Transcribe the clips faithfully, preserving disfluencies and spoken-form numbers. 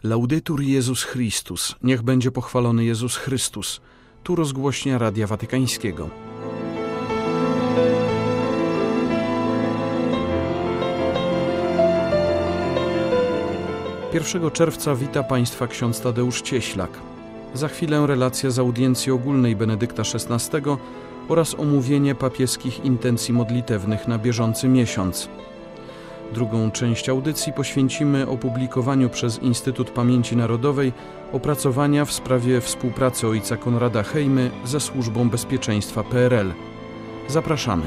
Laudetur Jezus Chrystus, niech będzie pochwalony Jezus Chrystus. Tu rozgłośnia Radia Watykańskiego. pierwszego czerwca wita Państwa ksiądz Tadeusz Cieślak. Za chwilę relacja z audiencji ogólnej Benedykta szesnastego oraz omówienie papieskich intencji modlitewnych na bieżący miesiąc. Drugą część audycji poświęcimy opublikowaniu przez Instytut Pamięci Narodowej opracowania w sprawie współpracy ojca Konrada Hejmy ze Służbą Bezpieczeństwa P R L. Zapraszamy.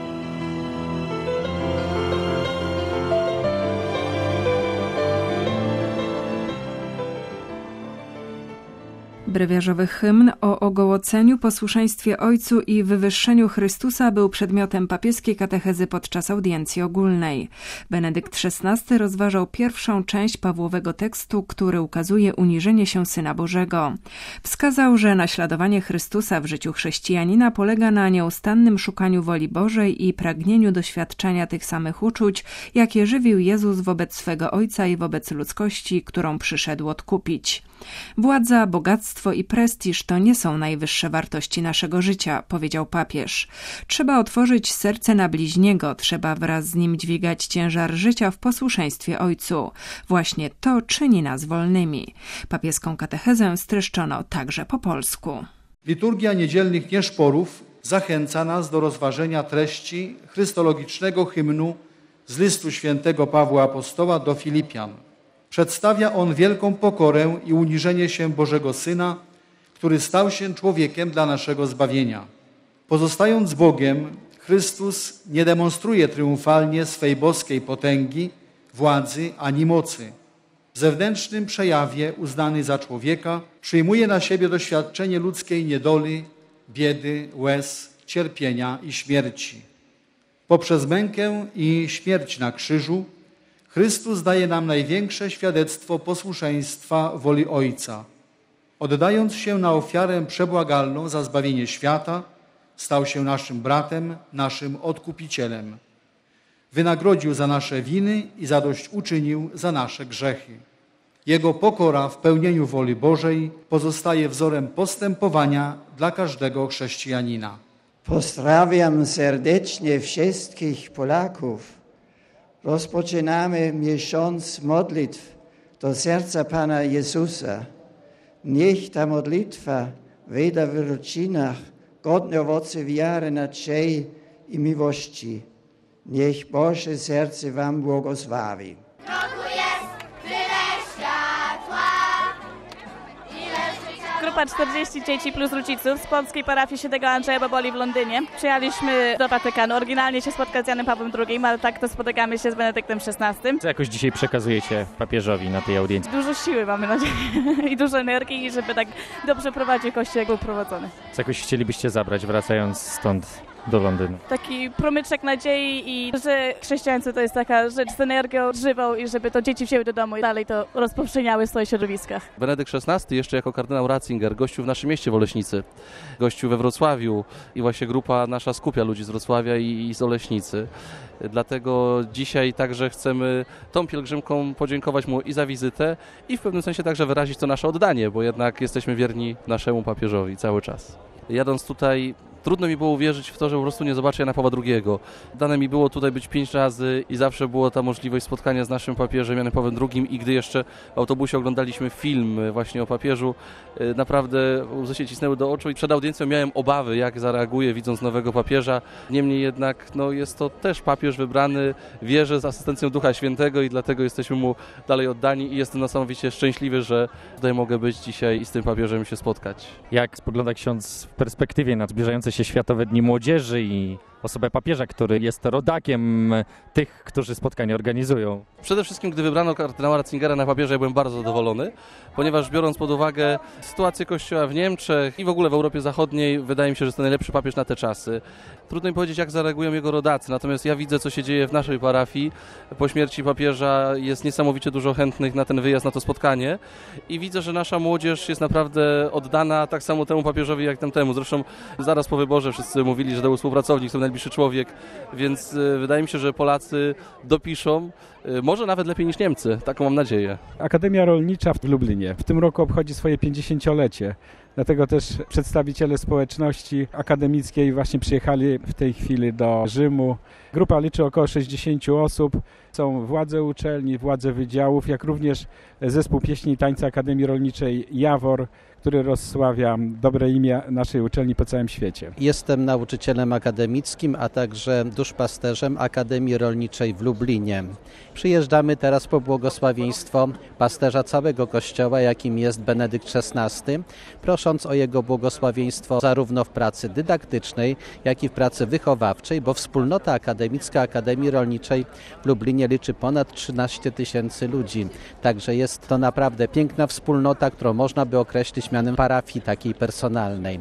Brewiarzowy hymn o ogołoceniu, posłuszeństwie Ojcu i wywyższeniu Chrystusa był przedmiotem papieskiej katechezy podczas audiencji ogólnej. Benedykt szesnasty rozważał pierwszą część Pawłowego tekstu, który ukazuje uniżenie się Syna Bożego. Wskazał, że naśladowanie Chrystusa w życiu chrześcijanina polega na nieustannym szukaniu woli Bożej i pragnieniu doświadczenia tych samych uczuć, jakie żywił Jezus wobec swego Ojca i wobec ludzkości, którą przyszedł odkupić. Władza, bogactwo i prestiż to nie są najwyższe wartości naszego życia, powiedział papież. Trzeba otworzyć serce na bliźniego, trzeba wraz z nim dźwigać ciężar życia w posłuszeństwie Ojcu. Właśnie to czyni nas wolnymi. Papieską katechezę streszczono także po polsku. Liturgia niedzielnych nieszporów zachęca nas do rozważenia treści chrystologicznego hymnu z listu świętego Pawła Apostoła do Filipian. Przedstawia on wielką pokorę i uniżenie się Bożego Syna, który stał się człowiekiem dla naszego zbawienia. Pozostając Bogiem, Chrystus nie demonstruje triumfalnie swej boskiej potęgi, władzy ani mocy. W zewnętrznym przejawie uznany za człowieka przyjmuje na siebie doświadczenie ludzkiej niedoli, biedy, łez, cierpienia i śmierci. Poprzez mękę i śmierć na krzyżu Chrystus daje nam największe świadectwo posłuszeństwa woli Ojca. Oddając się na ofiarę przebłagalną za zbawienie świata, stał się naszym bratem, naszym odkupicielem. Wynagrodził za nasze winy i zadośćuczynił za nasze grzechy. Jego pokora w pełnieniu woli Bożej pozostaje wzorem postępowania dla każdego chrześcijanina. Pozdrawiam serdecznie wszystkich Polaków. Rozpoczynamy miesiąc modlitw do serca Pana Jezusa. Niech ta modlitwa wyda w rodzinach godne owoce wiary, nadziei i miłości. Niech Boże serce Wam błogosławi. Grupa czterdzieści dzieci plus rodziców z polskiej parafii świętego Andrzeja Boboli w Londynie. Przyjechaliśmy do Watykanu, oryginalnie się spotkać z Janem Pawłem drugim, ale tak to spotykamy się z Benedyktem szesnastym. Co jakoś dzisiaj przekazujecie papieżowi na tej audiencji? Dużo siły mamy nadzieję i dużo energii, żeby tak dobrze prowadził Kościół, jak był prowadzony. Co jakoś chcielibyście zabrać, wracając stąd do Londynu? Taki promyczek nadziei i że chrześcijaństwo to jest taka rzecz z energią żywą i żeby to dzieci wzięły do domu i dalej to rozpowszechniały w swoich środowiskach. Benedykt szesnasty jeszcze jako kardynał Ratzinger gościł w naszym mieście w Oleśnicy, gościł we Wrocławiu i właśnie grupa nasza skupia ludzi z Wrocławia i, i z Oleśnicy. Dlatego dzisiaj także chcemy tą pielgrzymką podziękować mu i za wizytę i w pewnym sensie także wyrazić to nasze oddanie, bo jednak jesteśmy wierni naszemu papieżowi cały czas. Jadąc tutaj trudno mi było uwierzyć w to, że po prostu nie zobaczę Jana Pawła drugiego. Dane mi było tutaj być pięć razy i zawsze była ta możliwość spotkania z naszym papieżem Janem Pawłem drugim i gdy jeszcze w autobusie oglądaliśmy film właśnie o papieżu, naprawdę łzy się cisnęły do oczu i przed audiencją miałem obawy, jak zareaguje widząc nowego papieża. Niemniej jednak no, jest to też papież wybrany, wierzę z asystencją Ducha Świętego i dlatego jesteśmy mu dalej oddani i jestem niesamowicie szczęśliwy, że tutaj mogę być dzisiaj i z tym papieżem się spotkać. Jak spogląda ksiądz w perspektywie na zbliżające się Światowe Dni Młodzieży i osobę papieża, który jest rodakiem tych, którzy spotkania organizują? Przede wszystkim, gdy wybrano kardynała Ratzingera na papieża, ja byłem bardzo zadowolony, ponieważ biorąc pod uwagę sytuację Kościoła w Niemczech i w ogóle w Europie Zachodniej, wydaje mi się, że jest to najlepszy papież na te czasy. Trudno mi powiedzieć, jak zareagują jego rodacy, natomiast ja widzę, co się dzieje w naszej parafii. Po śmierci papieża jest niesamowicie dużo chętnych na ten wyjazd, na to spotkanie i widzę, że nasza młodzież jest naprawdę oddana tak samo temu papieżowi, jak tamtemu. Zresztą zaraz po wyborze wszyscy mówili, że to był współpracownik, z którym najbliższy człowiek, więc wydaje mi się, że Polacy dopiszą, może nawet lepiej niż Niemcy, taką mam nadzieję. Akademia Rolnicza w Lublinie w tym roku obchodzi swoje pięćdziesięciolecie. Dlatego też przedstawiciele społeczności akademickiej właśnie przyjechali w tej chwili do Rzymu. Grupa liczy około sześćdziesięciu osób. Są władze uczelni, władze wydziałów, jak również zespół pieśni i tańca Akademii Rolniczej Jawor, który rozsławia dobre imię naszej uczelni po całym świecie. Jestem nauczycielem akademickim, a także duszpasterzem Akademii Rolniczej w Lublinie. Przyjeżdżamy teraz po błogosławieństwo pasterza całego Kościoła, jakim jest Benedykt szesnasty, prosząc o jego błogosławieństwo zarówno w pracy dydaktycznej, jak i w pracy wychowawczej, bo wspólnota akademicka Akademii Rolniczej w Lublinie liczy ponad trzynaście tysięcy ludzi. Także jest to naprawdę piękna wspólnota, którą można by określić mianem parafii takiej personalnej.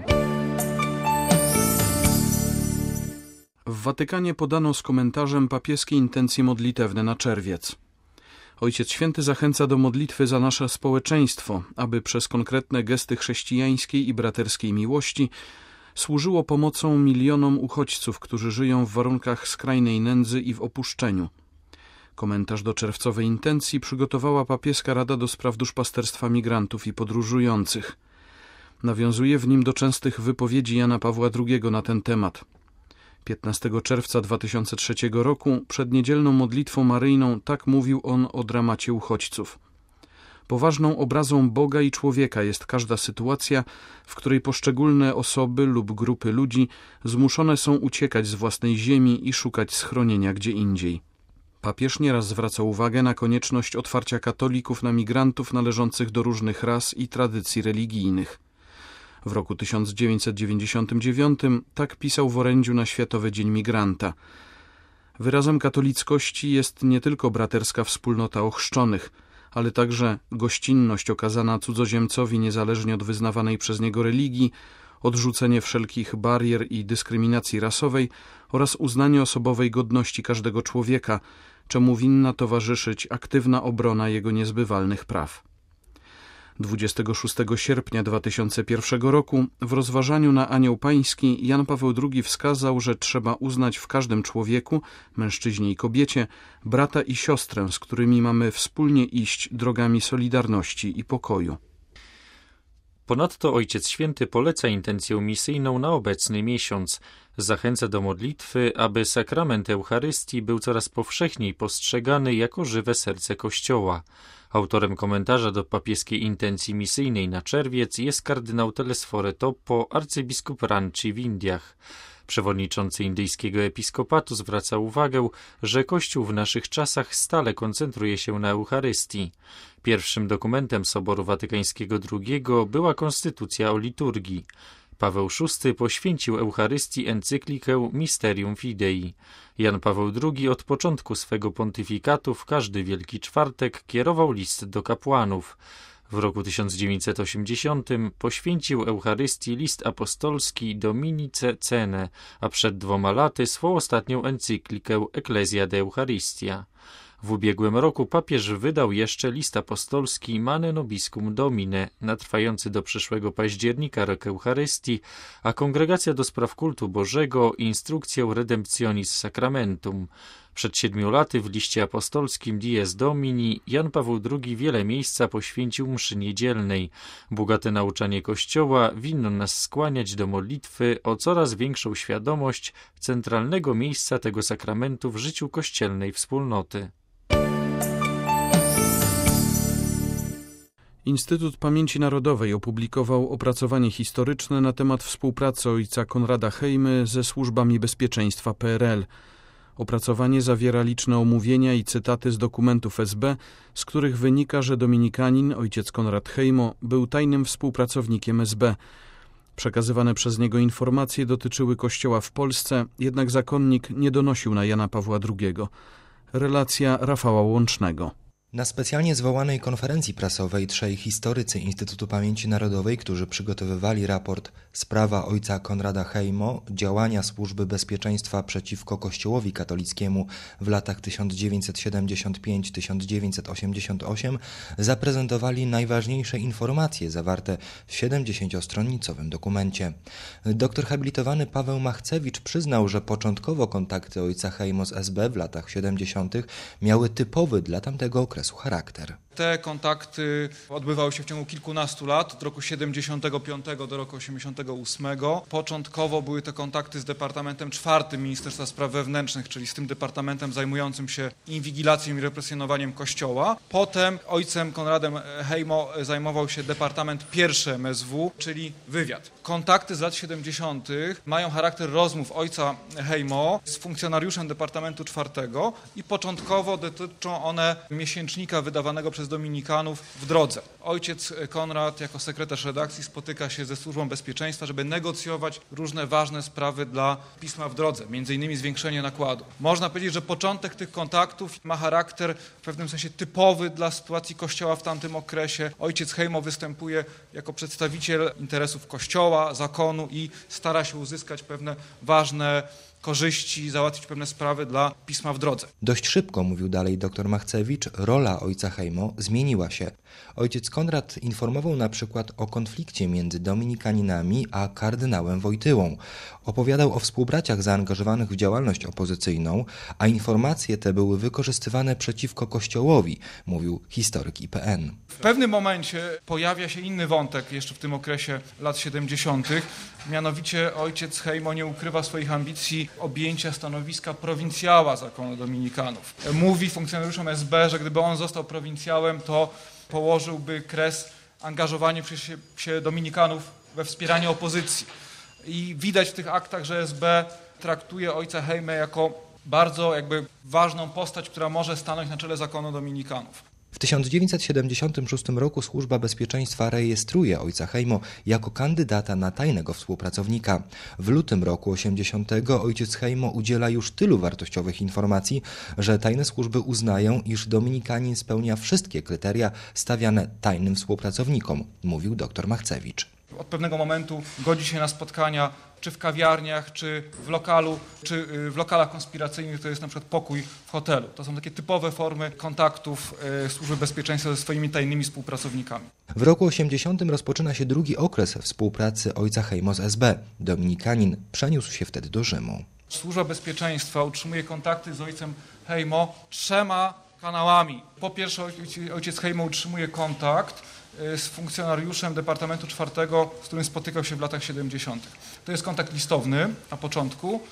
W Watykanie podano z komentarzem papieskie intencje modlitewne na czerwiec. Ojciec Święty zachęca do modlitwy za nasze społeczeństwo, aby przez konkretne gesty chrześcijańskiej i braterskiej miłości służyło pomocą milionom uchodźców, którzy żyją w warunkach skrajnej nędzy i w opuszczeniu. Komentarz do czerwcowej intencji przygotowała papieska Rada do Spraw Duszpasterstwa Migrantów i Podróżujących. Nawiązuje w nim do częstych wypowiedzi Jana Pawła drugiego na ten temat. piętnastego czerwca dwa tysiące trzeciego roku przed niedzielną modlitwą maryjną tak mówił on o dramacie uchodźców. Poważną obrazą Boga i człowieka jest każda sytuacja, w której poszczególne osoby lub grupy ludzi zmuszone są uciekać z własnej ziemi i szukać schronienia gdzie indziej. Papież nieraz zwraca uwagę na konieczność otwarcia katolików na migrantów należących do różnych ras i tradycji religijnych. W roku tysiąc dziewięćset dziewięćdziesiątym dziewiątym tak pisał w orędziu na Światowy Dzień Migranta. Wyrazem katolickości jest nie tylko braterska wspólnota ochrzczonych, ale także gościnność okazana cudzoziemcowi niezależnie od wyznawanej przez niego religii, odrzucenie wszelkich barier i dyskryminacji rasowej oraz uznanie osobowej godności każdego człowieka, czemu winna towarzyszyć aktywna obrona jego niezbywalnych praw. dwudziestego szóstego sierpnia dwa tysiące pierwszego roku w rozważaniu na Anioł Pański Jan Paweł drugi wskazał, że trzeba uznać w każdym człowieku, mężczyźnie i kobiecie, brata i siostrę, z którymi mamy wspólnie iść drogami solidarności i pokoju. Ponadto Ojciec Święty poleca intencję misyjną na obecny miesiąc. Zachęca do modlitwy, aby sakrament Eucharystii był coraz powszechniej postrzegany jako żywe serce Kościoła. Autorem komentarza do papieskiej intencji misyjnej na czerwiec jest kardynał Telesfore Toppo, arcybiskup Ranchi w Indiach. Przewodniczący indyjskiego episkopatu zwraca uwagę, że Kościół w naszych czasach stale koncentruje się na Eucharystii. Pierwszym dokumentem Soboru Watykańskiego drugiego była konstytucja o liturgii. Paweł szósty poświęcił Eucharystii encyklikę Mysterium Fidei. Jan Paweł drugi od początku swego pontyfikatu w każdy Wielki Czwartek kierował list do kapłanów. W roku tysiąc dziewięćset osiemdziesiątym poświęcił Eucharystii list apostolski Dominice Cene, a przed dwoma laty swą ostatnią encyklikę Ecclesia de Eucharistia. W ubiegłym roku papież wydał jeszcze list apostolski Mane Nobiscum Domine, na trwający do przyszłego października rok Eucharystii, a Kongregacja do Spraw Kultu Bożego instrukcję Redemptionis Sacramentum. Przed siedmiu laty w liście apostolskim Dies Domini Jan Paweł drugi wiele miejsca poświęcił mszy niedzielnej. Bogate nauczanie Kościoła winno nas skłaniać do modlitwy o coraz większą świadomość centralnego miejsca tego sakramentu w życiu kościelnej wspólnoty. Instytut Pamięci Narodowej opublikował opracowanie historyczne na temat współpracy ojca Konrada Hejmy ze służbami bezpieczeństwa P R L. Opracowanie zawiera liczne omówienia i cytaty z dokumentów S B, z których wynika, że dominikanin, ojciec Konrad Hejmo, był tajnym współpracownikiem S B. Przekazywane przez niego informacje dotyczyły Kościoła w Polsce, jednak zakonnik nie donosił na Jana Pawła drugiego. Relacja Rafała Łącznego. Na specjalnie zwołanej konferencji prasowej trzej historycy Instytutu Pamięci Narodowej, którzy przygotowywali raport Sprawa ojca Konrada Hejmo, działania Służby Bezpieczeństwa przeciwko Kościołowi katolickiemu w latach tysiąc dziewięćset siedemdziesiąt pięć do tysiąc dziewięćset osiemdziesiąt osiem, zaprezentowali najważniejsze informacje zawarte w siedemdziesięciostronicowym dokumencie. Doktor habilitowany Paweł Machcewicz przyznał, że początkowo kontakty ojca Hejmo z S B w latach siedemdziesiątych miały typowy dla tamtego okresu charakter. Te kontakty odbywały się w ciągu kilkunastu lat, od roku siedemdziesiątego piątego do roku osiemdziesiątego ósmego. Początkowo były to kontakty z Departamentem czwartym Ministerstwa Spraw Wewnętrznych, czyli z tym departamentem zajmującym się inwigilacją i represjonowaniem Kościoła. Potem ojcem Konradem Hejmo zajmował się Departament pierwszy M S W, czyli wywiad. Kontakty z lat siedemdziesiątych mają charakter rozmów ojca Hejmo z funkcjonariuszem Departamentu czwartego i początkowo dotyczą one miesięcznika wydawanego przez dominikanów w drodze. Ojciec Konrad jako sekretarz redakcji spotyka się ze Służbą Bezpieczeństwa, żeby negocjować różne ważne sprawy dla pisma w drodze, między innymi zwiększenie nakładu. Można powiedzieć, że początek tych kontaktów ma charakter w pewnym sensie typowy dla sytuacji Kościoła w tamtym okresie. Ojciec Hejmo występuje jako przedstawiciel interesów Kościoła, zakonu i stara się uzyskać pewne ważne korzyści, załatwić pewne sprawy dla pisma w drodze. Dość szybko, mówił dalej dr Machcewicz, rola ojca Hejmo zmieniła się. Ojciec Konrad informował na przykład o konflikcie między dominikaninami a kardynałem Wojtyłą. Opowiadał o współbraciach zaangażowanych w działalność opozycyjną, a informacje te były wykorzystywane przeciwko Kościołowi, mówił historyk I P N. W pewnym momencie pojawia się inny wątek jeszcze w tym okresie lat siedemdziesiątych. Mianowicie ojciec Hejmo nie ukrywa swoich ambicji objęcia stanowiska prowincjała zakonu dominikanów. Mówi funkcjonariuszom S B, że gdyby on został prowincjałem, to położyłby kres angażowaniu się dominikanów we wspieranie opozycji. I widać w tych aktach, że S B traktuje ojca Hejmę jako bardzo jakby ważną postać, która może stanąć na czele zakonu dominikanów. W tysiąc dziewięćset siedemdziesiątym szóstym roku Służba Bezpieczeństwa rejestruje ojca Hejmo jako kandydata na tajnego współpracownika. W lutym roku osiemdziesiątego ojciec Hejmo udziela już tylu wartościowych informacji, że tajne służby uznają, iż dominikanin spełnia wszystkie kryteria stawiane tajnym współpracownikom, mówił dr Machcewicz. Od pewnego momentu godzi się na spotkania czy w kawiarniach, czy w lokalu, czy w lokalach konspiracyjnych, to jest na przykład pokój w hotelu. To są takie typowe formy kontaktów Służby Bezpieczeństwa ze swoimi tajnymi współpracownikami. W roku osiemdziesiątym rozpoczyna się drugi okres współpracy ojca Hejmo z S B. Dominikanin przeniósł się wtedy do Rzymu. Służba Bezpieczeństwa utrzymuje kontakty z ojcem Hejmo trzema kanałami. Po pierwsze, ojciec Hejmo utrzymuje kontakt z funkcjonariuszem Departamentu czwartego, z którym spotykał się w latach siedemdziesiątych. To jest kontakt listowny na początku,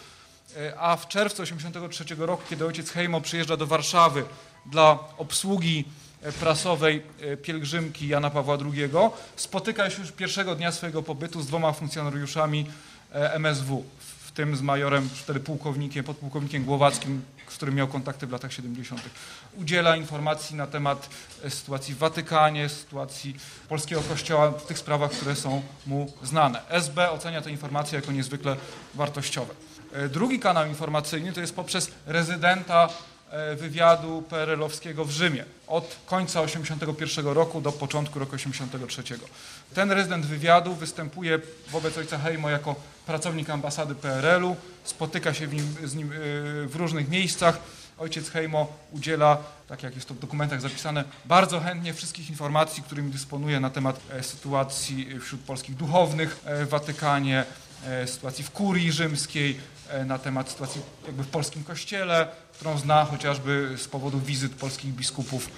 a w czerwcu osiemdziesiątego trzeciego roku, kiedy ojciec Hejmo przyjeżdża do Warszawy dla obsługi prasowej pielgrzymki Jana Pawła drugiego, spotyka się już pierwszego dnia swojego pobytu z dwoma funkcjonariuszami M S W, w tym z majorem, wtedy pułkownikiem, podpułkownikiem Głowackim, z którym miał kontakty w latach siedemdziesiątych. Udziela informacji na temat sytuacji w Watykanie, sytuacji polskiego kościoła, w tych sprawach, które są mu znane. S B ocenia te informacje jako niezwykle wartościowe. Drugi kanał informacyjny to jest poprzez rezydenta wywiadu P R L-owskiego w Rzymie od końca osiemdziesiątego pierwszego roku do początku roku osiemdziesiątego trzeciego. Ten rezydent wywiadu występuje wobec ojca Hejmo jako pracownik ambasady P R L-u, spotyka się w nim, z nim w różnych miejscach. Ojciec Hejmo udziela, tak jak jest to w dokumentach zapisane, bardzo chętnie wszystkich informacji, którymi dysponuje na temat sytuacji wśród polskich duchownych w Watykanie, sytuacji w kurii rzymskiej, na temat sytuacji jakby w polskim kościele, którą zna chociażby z powodu wizyt polskich biskupów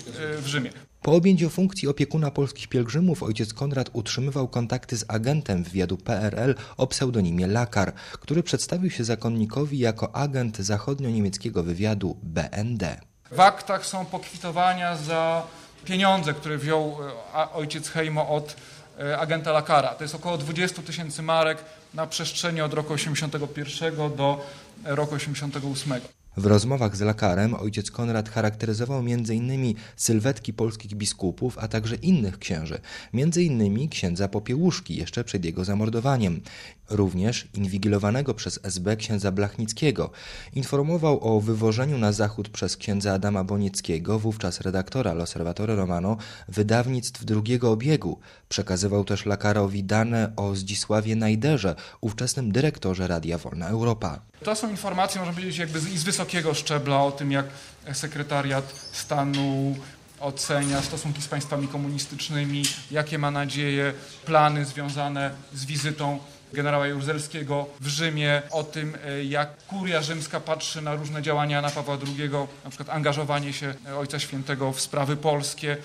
w Rzymie. Po objęciu funkcji opiekuna polskich pielgrzymów ojciec Konrad utrzymywał kontakty z agentem wywiadu P R L o pseudonimie Lakar, który przedstawił się zakonnikowi jako agent zachodnio-niemieckiego wywiadu B N D. W aktach są pokwitowania za pieniądze, które wziął ojciec Hejmo od agenta Lakara. To jest około dwadzieścia tysięcy marek na przestrzeni od roku osiemdziesiątego pierwszego do roku osiemdziesiątego ósmego. W rozmowach z Lakarem ojciec Konrad charakteryzował między innymi sylwetki polskich biskupów, a także innych księży, między innymi księdza Popiełuszki jeszcze przed jego zamordowaniem. również inwigilowanego przez S B księdza Blachnickiego. Informował o wywożeniu na zachód przez księdza Adama Bonieckiego, wówczas redaktora L'Osservatore Romano, wydawnictw drugiego obiegu. Przekazywał też Lakarowi dane o Zdzisławie Najderze, ówczesnym dyrektorze Radia Wolna Europa. To są informacje, można powiedzieć, jakby z wysokiego szczebla o tym, jak sekretariat stanu ocenia stosunki z państwami komunistycznymi, jakie ma nadzieje, plany związane z wizytą generała Jaruzelskiego w Rzymie, o tym, jak kuria rzymska patrzy na różne działania Jana Pawła drugiego, na przykład angażowanie się Ojca Świętego w sprawy polskie.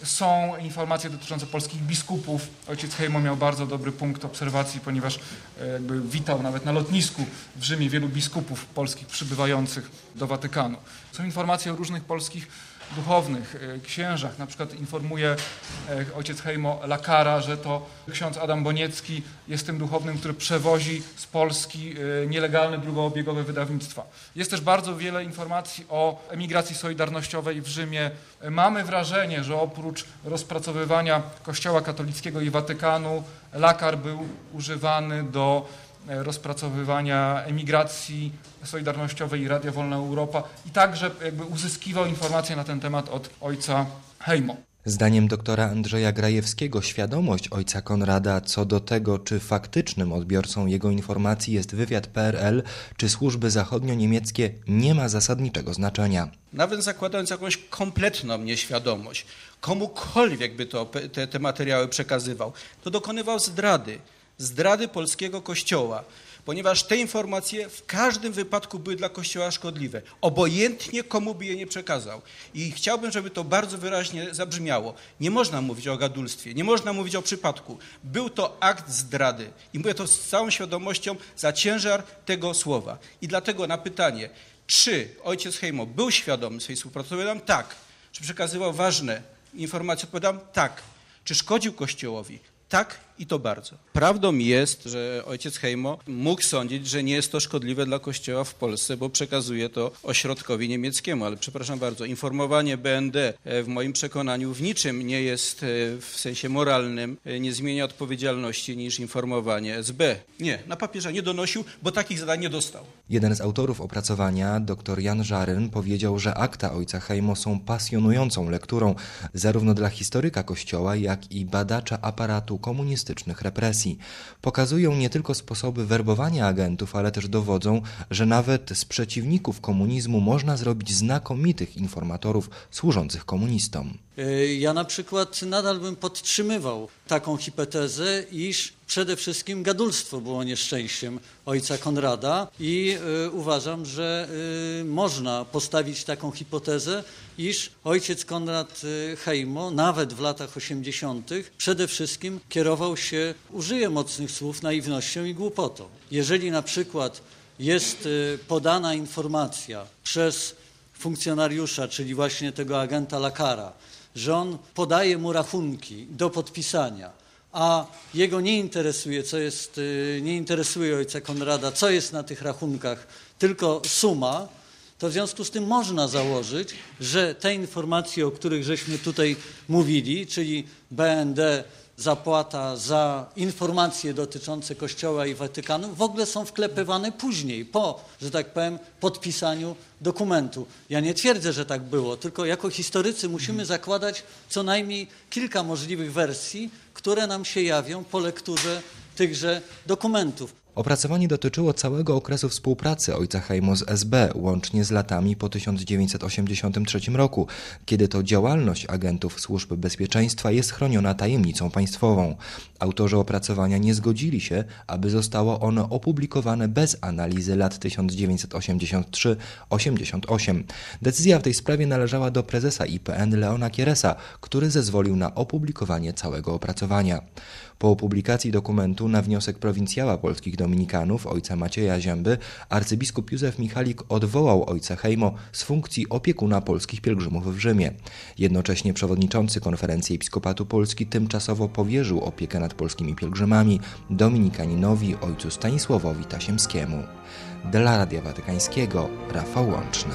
Są informacje dotyczące polskich biskupów. Ojciec Hejmo miał bardzo dobry punkt obserwacji, ponieważ jakby witał nawet na lotnisku w Rzymie wielu biskupów polskich przybywających do Watykanu. Są informacje o różnych polskich duchownych, księżach. Na przykład informuje ojciec Hejmo Lakara, że to ksiądz Adam Boniecki jest tym duchownym, który przewozi z Polski nielegalne drugoobiegowe wydawnictwa. Jest też bardzo wiele informacji o emigracji solidarnościowej w Rzymie. Mamy wrażenie, że oprócz rozpracowywania Kościoła katolickiego i Watykanu, Lakar był używany do rozpracowywania emigracji solidarnościowej i Radia Wolna Europa i także jakby uzyskiwał informacje na ten temat od ojca Hejmo. Zdaniem doktora Andrzeja Grajewskiego świadomość ojca Konrada co do tego, czy faktycznym odbiorcą jego informacji jest wywiad P R L czy służby zachodnio-niemieckie, nie ma zasadniczego znaczenia. Nawet zakładając jakąś kompletną nieświadomość, komukolwiek by to, te, te materiały przekazywał, to dokonywał zdrady. Zdrady polskiego Kościoła, ponieważ te informacje w każdym wypadku były dla Kościoła szkodliwe, obojętnie komu by je nie przekazał. I chciałbym, żeby to bardzo wyraźnie zabrzmiało. Nie można mówić o gadulstwie, nie można mówić o przypadku. Był to akt zdrady i mówię to z całą świadomością za ciężar tego słowa. I dlatego na pytanie, czy ojciec Hejmo był świadomy swojej współpracy, odpowiadam tak. Czy przekazywał ważne informacje, odpowiadam tak. Czy szkodził Kościołowi? Tak i to bardzo. Prawdą jest, że ojciec Hejmo mógł sądzić, że nie jest to szkodliwe dla Kościoła w Polsce, bo przekazuje to ośrodkowi niemieckiemu, ale przepraszam bardzo, informowanie B N D w moim przekonaniu w niczym nie jest w sensie moralnym, nie zmienia odpowiedzialności niż informowanie S B. Nie, na papieża nie donosił, bo takich zadań nie dostał. Jeden z autorów opracowania, dr Jan Żaryn, powiedział, że akta ojca Hejmo są pasjonującą lekturą zarówno dla historyka Kościoła, jak i badacza aparatu komunistycznych represji. Pokazują nie tylko sposoby werbowania agentów, ale też dowodzą, że nawet z przeciwników komunizmu można zrobić znakomitych informatorów służących komunistom. Ja na przykład nadal bym podtrzymywał taką hipotezę, iż przede wszystkim gadulstwo było nieszczęściem ojca Konrada i y, uważam, że y, można postawić taką hipotezę, iż ojciec Konrad y, Hejmo nawet w latach osiemdziesiątych przede wszystkim kierował się, użyję mocnych słów, naiwnością i głupotą. Jeżeli na przykład jest y, podana informacja przez funkcjonariusza, czyli właśnie tego agenta Lakara, że on podaje mu rachunki do podpisania, a jego nie interesuje, co jest, nie interesuje ojca Konrada, co jest na tych rachunkach, tylko suma, to w związku z tym można założyć, że te informacje, o których żeśmy tutaj mówili, czyli B N D, zapłata za informacje dotyczące Kościoła i Watykanu w ogóle są wklepywane później, po, że tak powiem, podpisaniu dokumentu. Ja nie twierdzę, że tak było, tylko jako historycy musimy zakładać co najmniej kilka możliwych wersji, które nam się jawią po lekturze tychże dokumentów. Opracowanie dotyczyło całego okresu współpracy ojca Hejmo z S B, łącznie z latami po tysiąc dziewięćset osiemdziesiątym trzecim roku, kiedy to działalność agentów Służby Bezpieczeństwa jest chroniona tajemnicą państwową. Autorzy opracowania nie zgodzili się, aby zostało ono opublikowane bez analizy lat tysiąc dziewięćset osiemdziesiąt trzy osiemdziesiąt osiem. Decyzja w tej sprawie należała do prezesa I P N Leona Kieresa, który zezwolił na opublikowanie całego opracowania. Po opublikacji dokumentu na wniosek prowincjała polskich dominikanów, ojca Macieja Zięby, arcybiskup Józef Michalik odwołał ojca Hejmo z funkcji opiekuna polskich pielgrzymów w Rzymie. Jednocześnie przewodniczący Konferencji Episkopatu Polski tymczasowo powierzył opiekę nad polskimi pielgrzymami dominikaninowi ojcu Stanisławowi Tasiemskiemu. Dla Radia Watykańskiego Rafał Łączny.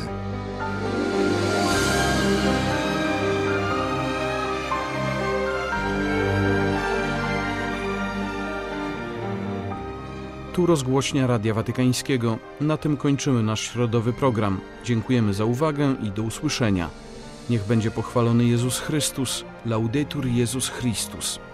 Tu rozgłośnia Radia Watykańskiego. Na tym kończymy nasz środowy program. Dziękujemy za uwagę i do usłyszenia. Niech będzie pochwalony Jezus Chrystus. Laudetur Jezus Chrystus.